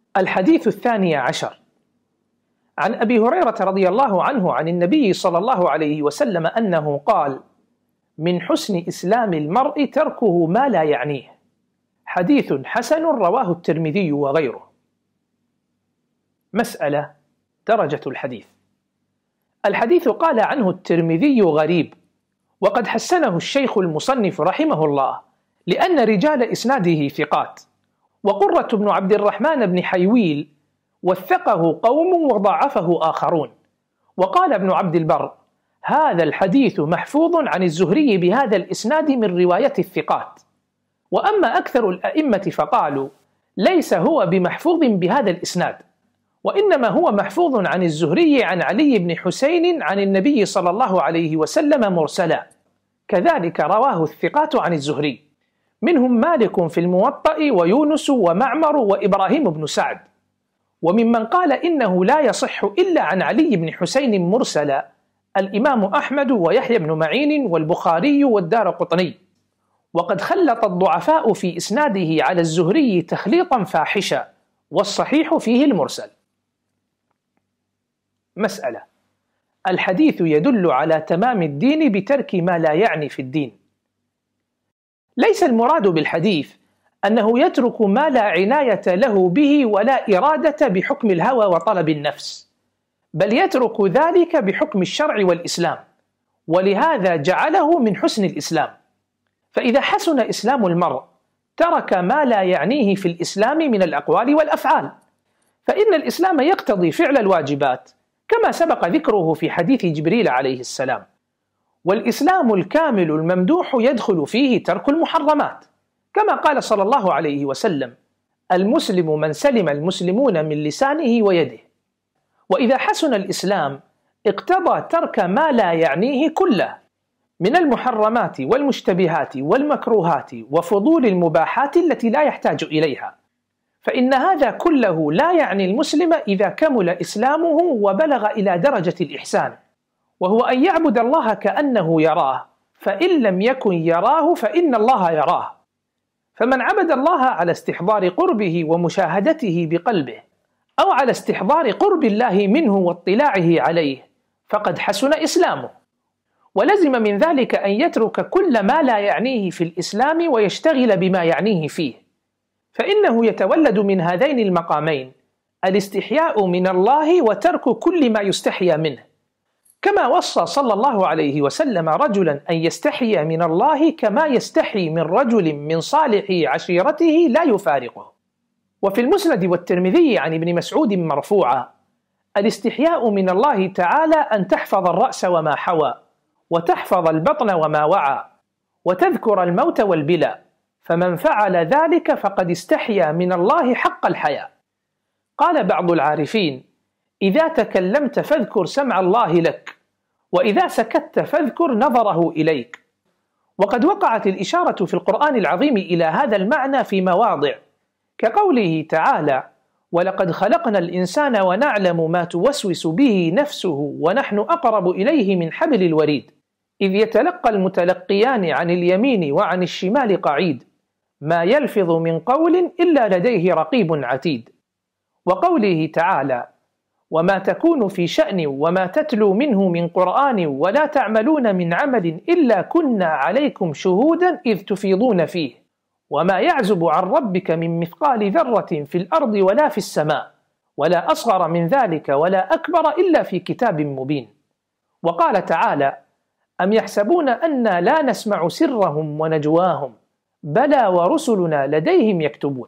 الحديث 12 عن أبي هريرة رضي الله عنه عن النبي صلى الله عليه وسلم أنه قال: من حسن إسلام المرء تركه ما لا يعنيه. حديث حسن رواه الترمذي وغيره. مسألة: درجة الحديث. الحديث قال عنه الترمذي غريب، وقد حسنه الشيخ المصنف رحمه الله لأن رجال إسناده ثقات، وقرة بن عبد الرحمن بن حيويل وثقه قوم وضعفه آخرون. وقال ابن عبد البر: هذا الحديث محفوظ عن الزهري بهذا الإسناد من رواية الثقات. وأما أكثر الأئمة فقالوا: ليس هو بمحفوظ بهذا الإسناد، وإنما هو محفوظ عن الزهري عن علي بن حسين عن النبي صلى الله عليه وسلم مرسلا، كذلك رواه الثقات عن الزهري، منهم مالك في الموطأ ويونس ومعمر وإبراهيم بن سعد. وممن قال إنه لا يصح إلا عن علي بن حسين مرسلا الإمام أحمد ويحيى بن معين والبخاري والدارقطني، وقد خلط الضعفاء في إسناده على الزهري تخليطا فاحشا، والصحيح فيه المرسل. مسألة: الحديث يدل على تمام الدين بترك ما لا يعني في الدين. ليس المراد بالحديث أنه يترك ما لا عناية له به ولا إرادة بحكم الهوى وطلب النفس، بل يترك ذلك بحكم الشرع والإسلام، ولهذا جعله من حسن الإسلام. فإذا حسن إسلام المرء ترك ما لا يعنيه في الإسلام من الأقوال والأفعال، فإن الإسلام يقتضي فعل الواجبات كما سبق ذكره في حديث جبريل عليه السلام، والإسلام الكامل الممدوح يدخل فيه ترك المحرمات، كما قال صلى الله عليه وسلم: المسلم من سلم المسلمون من لسانه ويده. وإذا حسن الإسلام اقتضى ترك ما لا يعنيه كله من المحرمات والمشتبهات والمكروهات وفضول المباحات التي لا يحتاج إليها، فإن هذا كله لا يعني المسلم إذا كمل إسلامه وبلغ إلى درجة الإحسان، وهو أن يعبد الله كأنه يراه، فإن لم يكن يراه فإن الله يراه. فمن عبد الله على استحضار قربه ومشاهدته بقلبه، أو على استحضار قرب الله منه واطلاعه عليه، فقد حسن إسلامه. ولزم من ذلك أن يترك كل ما لا يعنيه في الإسلام ويشتغل بما يعنيه فيه، فإنه يتولد من هذين المقامين: الاستحياء من الله وترك كل ما يستحيا منه، كما وصى صلى الله عليه وسلم رجلا أن يستحي من الله كما يستحي من رجل من صالح عشيرته لا يفارقه. وفي المسند والترمذي عن ابن مسعود مرفوعا: الاستحياء من الله تعالى أن تحفظ الرأس وما حوى، وتحفظ البطن وما وعى، وتذكر الموت والبلى، فمن فعل ذلك فقد استحيا من الله حق الحياء. قال بعض العارفين: إذا تكلمت فاذكر سمع الله لك، وإذا سكت فاذكر نظره إليك. وقد وقعت الإشارة في القرآن العظيم إلى هذا المعنى في مواضع، كقوله تعالى: ولقد خلقنا الإنسان ونعلم ما توسوس به نفسه ونحن أقرب إليه من حبل الوريد، إذ يتلقى المتلقيان عن اليمين وعن الشمال قعيد، ما يلفظ من قول إلا لديه رقيب عتيد. وقوله تعالى: وما تكون في شأن وما تتلو منه من قرآن ولا تعملون من عمل إلا كنا عليكم شهودا إذ تفيضون فيه، وما يعزب عن ربك من مثقال ذرة في الأرض ولا في السماء، ولا أصغر من ذلك ولا أكبر إلا في كتاب مبين. وقال تعالى: أم يحسبون أنا لا نسمع سرهم ونجواهم بلى ورسلنا لديهم يكتبون.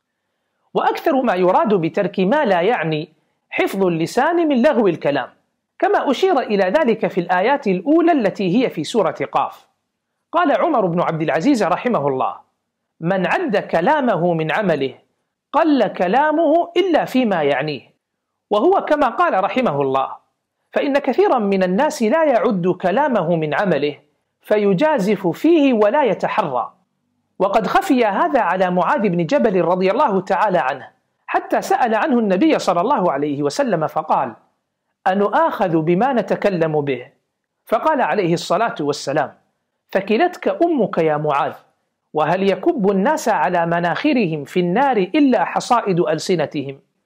وأكثر ما يراد بترك ما لا يعني حفظ اللسان من لغو الكلام، كما أشير إلى ذلك في الآيات الأولى التي هي في سورة قاف. قال عمر بن عبد العزيز رحمه الله: من عد كلامه من عمله قل كلامه إلا فيما يعنيه. وهو كما قال رحمه الله: فإن كثيرا من الناس لا يعد كلامه من عمله فيجازف فيه ولا يتحرى. وقد خفي هذا على معاذ بن جبل رضي الله تعالى عنه، حتى سأل عنه النبي صلى الله عليه وسلم فقال: أنؤاخذ بما نتكلم به؟ فقال عليه الصلاة والسلام: فكلتك أمك يا معاذ، وهل يكب الناس على مناخرهم في النار إلا حصائد ألسنتهم؟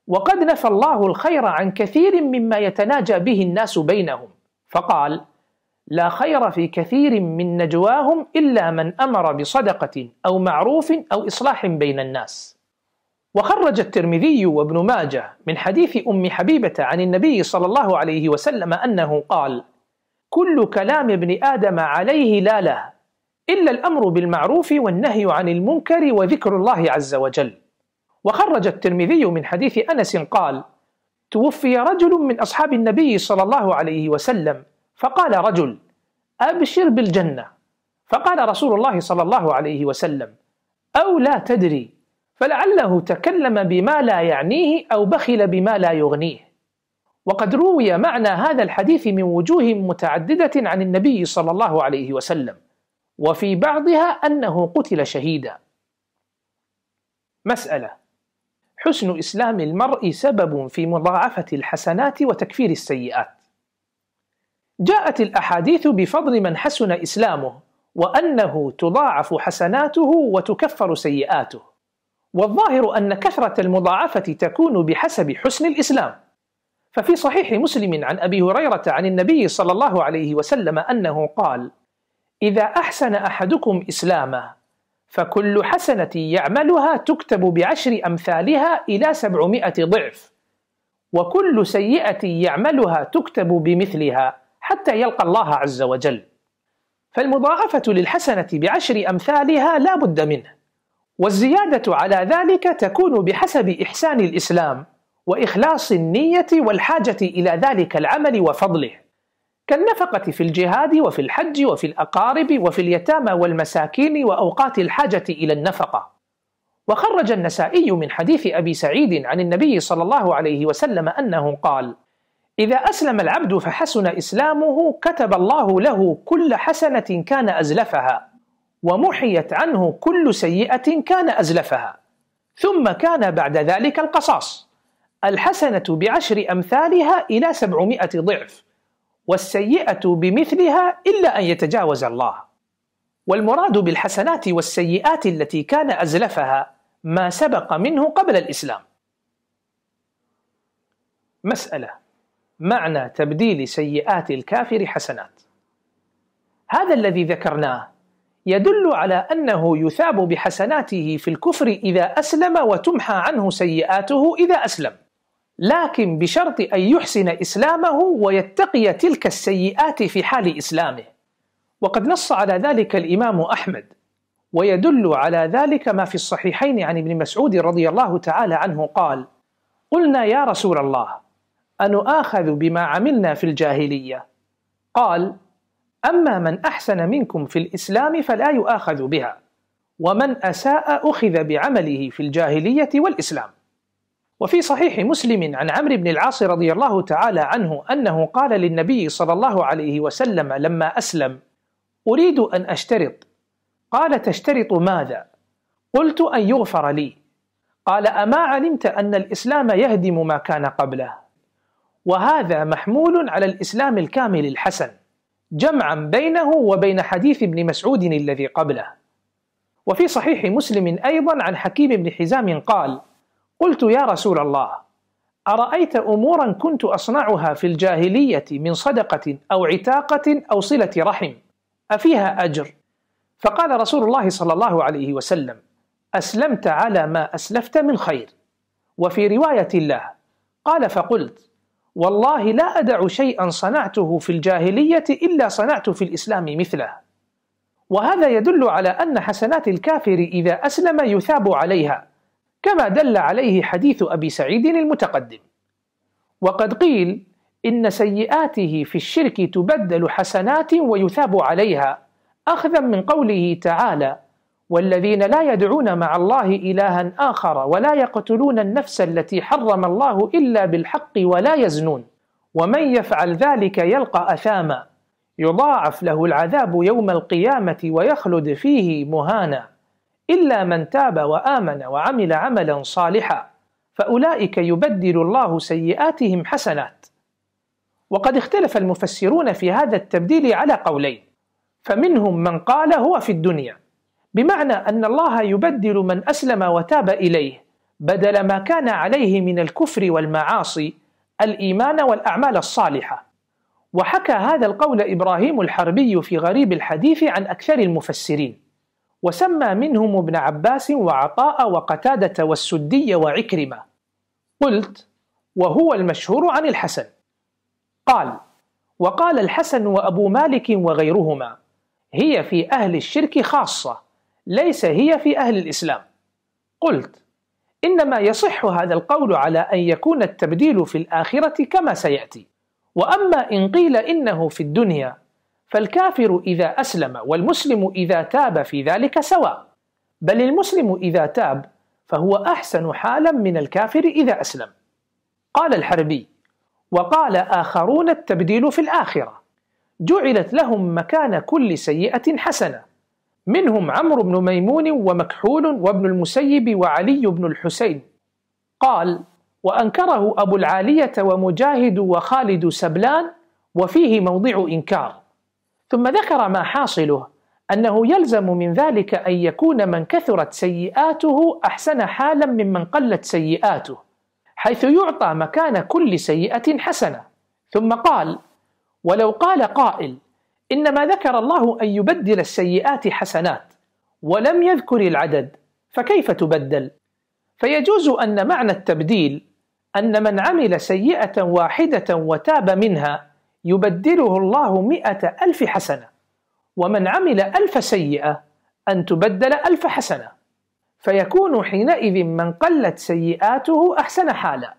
وقد نفى الله الخير عن كثير مما يتناجى به الناس بينهم، فقال: لا خير في كثير من نجواهم إلا من أمر بصدقة أو معروف أو إصلاح بين الناس. وخرج الترمذي وابن ماجه من حديث أم حبيبة عن النبي صلى الله عليه وسلم أنه قال: كل كلام ابن آدم عليه لا له إلا الأمر بالمعروف والنهي عن المنكر وذكر الله عز وجل. وخرج الترمذي من حديث أنس قال: توفي رجل من أصحاب النبي صلى الله عليه وسلم، فقال رجل: أبشر بالجنة. فقال رسول الله صلى الله عليه وسلم: أو لا تدري، فلعله تكلم بما لا يعنيه أو بخل بما لا يغنيه. وقد روي معنى هذا الحديث من وجوه متعددة عن النبي صلى الله عليه وسلم، وفي بعضها أنه قتل شهيدا. مسألة: حسن إسلام المرء سبب في مضاعفة الحسنات وتكفير السيئات. جاءت الأحاديث بفضل من حسن إسلامه، وأنه تضاعف حسناته وتكفر سيئاته، والظاهر أن كثرة المضاعفة تكون بحسب حسن الإسلام. ففي صحيح مسلم عن أبي هريرة عن النبي صلى الله عليه وسلم أنه قال: إذا أحسن أحدكم إسلامه فكل حسنة يعملها تكتب ب10 أمثالها إلى 700 ضعف، وكل سيئة يعملها تكتب بمثلها حتى يلقى الله عز وجل. فالمضاعفة للحسنة ب10 أمثالها لا بد منه، والزيادة على ذلك تكون بحسب إحسان الإسلام وإخلاص النية والحاجة إلى ذلك العمل وفضله، كالنفقة في الجهاد وفي الحج وفي الأقارب وفي اليتامى والمساكين وأوقات الحاجة إلى النفقة. وخرج النسائي من حديث أبي سعيد عن النبي صلى الله عليه وسلم أنه قال: إذا أسلم العبد فحسن إسلامه كتب الله له كل حسنة كان أزلفها، ومحيت عنه كل سيئة كان أزلفها، ثم كان بعد ذلك القصاص، الحسنة ب10 أمثالها إلى 700 ضعف، والسيئة بمثلها إلا أن يتجاوز الله. والمراد بالحسنات والسيئات التي كان أزلفها ما سبق منه قبل الإسلام. مسألة: معنى تبديل سيئات الكافر حسنات. هذا الذي ذكرناه يدل على أنه يثاب بحسناته في الكفر إذا أسلم وتمحى عنه سيئاته إذا أسلم، لكن بشرط أن يحسن إسلامه ويتقي تلك السيئات في حال إسلامه. وقد نص على ذلك الإمام أحمد، ويدل على ذلك ما في الصحيحين عن ابن مسعود رضي الله تعالى عنه قال: قلنا يا رسول الله أنؤاخذ بما عملنا في الجاهلية؟ قال: أما من أحسن منكم في الإسلام فلا يؤاخذ بها، ومن أساء أخذ بعمله في الجاهلية والإسلام. وفي صحيح مسلم عن عمرو بن العاص رضي الله تعالى عنه أنه قال للنبي صلى الله عليه وسلم لما أسلم: أريد أن أشترط. قال: تشترط ماذا؟ قلت: أن يغفر لي. قال: أما علمت أن الإسلام يهدم ما كان قبله؟ وهذا محمول على الإسلام الكامل الحسن، جمعا بينه وبين حديث ابن مسعود الذي قبله. وفي صحيح مسلم أيضا عن حكيم بن حزام قال: قلت يا رسول الله أرأيت أمورا كنت أصنعها في الجاهلية من صدقة أو عتاقة أو صلة رحم أفيها أجر؟ فقال رسول الله صلى الله عليه وسلم: أسلمت على ما أسلفت من خير. وفي رواية له قال: فقلت والله لا أدع شيئا صنعته في الجاهلية إلا صنعت في الإسلام مثله. وهذا يدل على أن حسنات الكافر إذا أسلم يثاب عليها، كما دل عليه حديث أبي سعيد المتقدم. وقد قيل إن سيئاته في الشرك تبدل حسنات ويثاب عليها، أخذا من قوله تعالى: والذين لا يدعون مع الله إلها آخر ولا يقتلون النفس التي حرم الله إلا بالحق ولا يزنون ومن يفعل ذلك يلقى أثاما يضاعف له العذاب يوم القيامة ويخلد فيه مهانا إلا من تاب وآمن وعمل عملا صالحا فأولئك يبدل الله سيئاتهم حسنات. وقد اختلف المفسرون في هذا التبديل على قولين، فمنهم من قال هو في الدنيا، بمعنى أن الله يبدل من أسلم وتاب إليه بدل ما كان عليه من الكفر والمعاصي الإيمان والأعمال الصالحة. وحكى هذا القول إبراهيم الحربي في غريب الحديث عن أكثر المفسرين، وسمى منهم ابن عباس وعطاء وقتادة والسدي وعكرمة. قلت: وهو المشهور عن الحسن. قال: وقال الحسن وأبو مالك وغيرهما: هي في أهل الشرك خاصة، ليس هي في أهل الإسلام. قلت: إنما يصح هذا القول على أن يكون التبديل في الآخرة كما سيأتي. وأما إن قيل إنه في الدنيا فالكافر إذا أسلم والمسلم إذا تاب في ذلك سواء، بل المسلم إذا تاب فهو أحسن حالا من الكافر إذا أسلم. قال الحربي: وقال آخرون التبديل في الآخرة، جعلت لهم مكان كل سيئة حسنة، منهم عمرو بن ميمون ومكحول وابن المسيب وعلي بن الحسين. قال: وأنكره أبو العالية ومجاهد وخالد سبلان، وفيه موضع إنكار. ثم ذكر ما حاصله أنه يلزم من ذلك أن يكون من كثرت سيئاته أحسن حالا ممن قلت سيئاته، حيث يعطى مكان كل سيئة حسنة. ثم قال: ولو قال قائل إنما ذكر الله أن يبدل السيئات حسنات ولم يذكر العدد، فكيف تبدل؟ فيجوز أن معنى التبديل أن من عمل سيئة واحدة وتاب منها يبدله الله 100,000 حسنة، ومن عمل 1000 سيئة أن تبدل 1000 حسنة، فيكون حينئذ من قلت سيئاته أحسن حالا.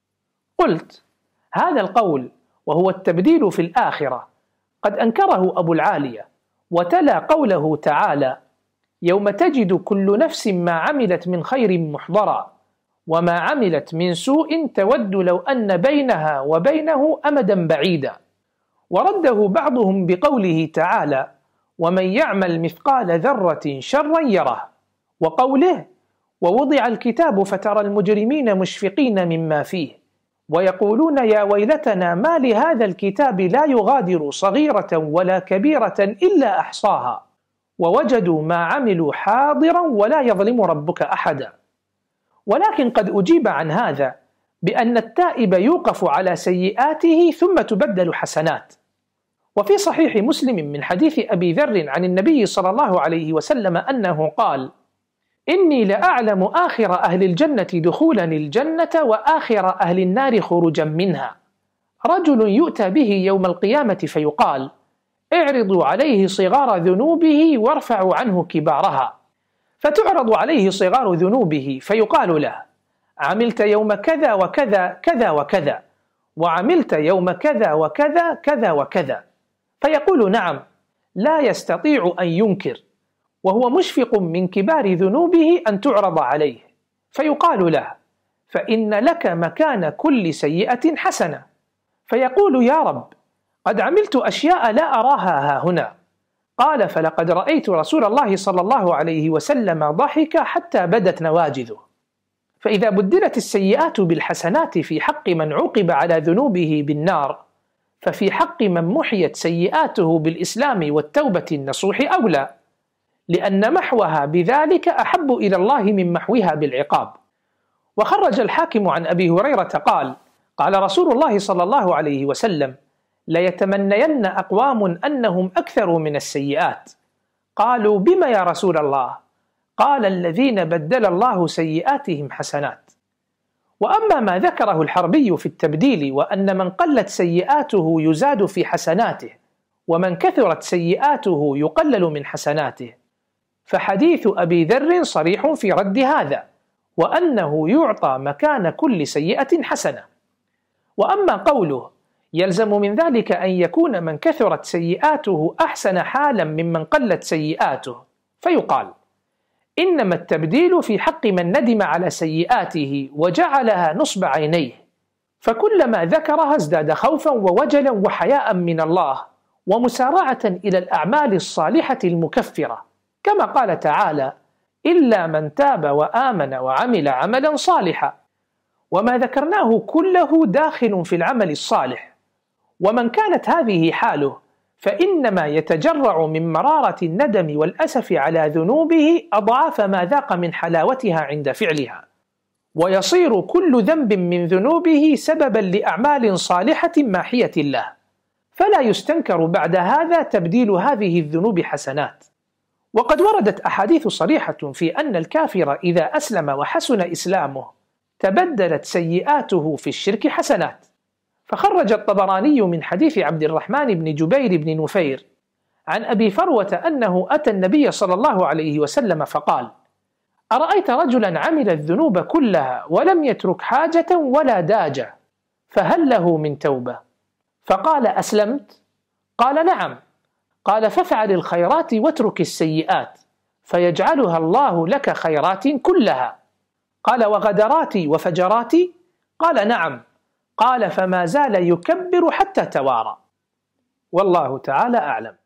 قلت: هذا القول وهو التبديل في الآخرة قد أنكره أبو العالية، وتلا قوله تعالى: يوم تجد كل نفس ما عملت من خير محضرا وما عملت من سوء تود لو أن بينها وبينه أمدا بعيدا. ورده بعضهم بقوله تعالى: ومن يعمل مثقال ذرة شرا يره، وقوله: ووضع الكتاب فترى المجرمين مشفقين مما فيه ويقولون يا ويلتنا ما لهذا الكتاب لا يغادر صغيرة ولا كبيرة إلا أحصاها ووجدوا ما عملوا حاضرا ولا يظلم ربك أحدا. ولكن قد أجيب عن هذا بأن التائب يوقف على سيئاته ثم تبدل حسنات. وفي صحيح مسلم من حديث أبي ذر عن النبي صلى الله عليه وسلم أنه قال: إني لأعلم آخر أهل الجنة دخولا الجنة وآخر أهل النار خروجا منها، رجل يؤتى به يوم القيامة فيقال: اعرضوا عليه صغار ذنوبه وارفعوا عنه كبارها، فتعرض عليه صغار ذنوبه فيقال له: عملت يوم كذا وكذا كذا وكذا، وعملت يوم كذا وكذا كذا وكذا، فيقول نعم، لا يستطيع أن ينكر، وهو مشفق من كبار ذنوبه أن تعرض عليه، فيقال له: فإن لك مكان كل سيئة حسنة، فيقول: يا رب، قد عملت أشياء لا أراها ها هنا. قال: فلقد رأيت رسول الله صلى الله عليه وسلم ضحك حتى بدت نواجذه. فإذا بدلت السيئات بالحسنات في حق من عوقب على ذنوبه بالنار، ففي حق من محيت سيئاته بالإسلام والتوبة النصوح أولى، لأن محوها بذلك أحب إلى الله من محوها بالعقاب. وخرج الحاكم عن أبي هريرة قال: قال رسول الله صلى الله عليه وسلم: ليتمنين أقوام أنهم أكثر من السيئات. قالوا: بما يا رسول الله؟ قال: الذين بدل الله سيئاتهم حسنات. وأما ما ذكره الحربي في التبديل وأن من قلت سيئاته يزاد في حسناته ومن كثرت سيئاته يقلل من حسناته، فحديث أبي ذر صريح في رد هذا، وأنه يعطى مكان كل سيئة حسنة. وأما قوله: يلزم من ذلك أن يكون من كثرت سيئاته أحسن حالا ممن قلت سيئاته، فيقال: إنما التبديل في حق من ندم على سيئاته وجعلها نصب عينيه، فكلما ذكرها ازداد خوفا ووجلا وحياء من الله ومسارعة إلى الأعمال الصالحة المكفرة، كما قال تعالى: إلا من تاب وآمن وعمل عملا صالحا. وما ذكرناه كله داخل في العمل الصالح، ومن كانت هذه حاله فإنما يتجرع من مرارة الندم والأسف على ذنوبه أضعاف ما ذاق من حلاوتها عند فعلها. ويصير كل ذنب من ذنوبه سببا لأعمال صالحة ماحية له، فلا يستنكر بعد هذا تبديل هذه الذنوب حسنات. وقد وردت أحاديث صريحة في أن الكافر إذا أسلم وحسن إسلامه تبدلت سيئاته في الشرك حسنات. فخرج الطبراني من حديث عبد الرحمن بن جبير بن نفير عن أبي فروة أنه أتى النبي صلى الله عليه وسلم فقال: أرأيت رجلا عمل الذنوب كلها ولم يترك حاجة ولا داجة، فهل له من توبة؟ فقال: أسلمت؟ قال: نعم. قال: فافعل الخيرات واترك السيئات فيجعلها الله لك خيرات كلها. قال: وغدراتي وفجراتي؟ قال: نعم. قال: فما زال يكبر حتى توارى. والله تعالى أعلم.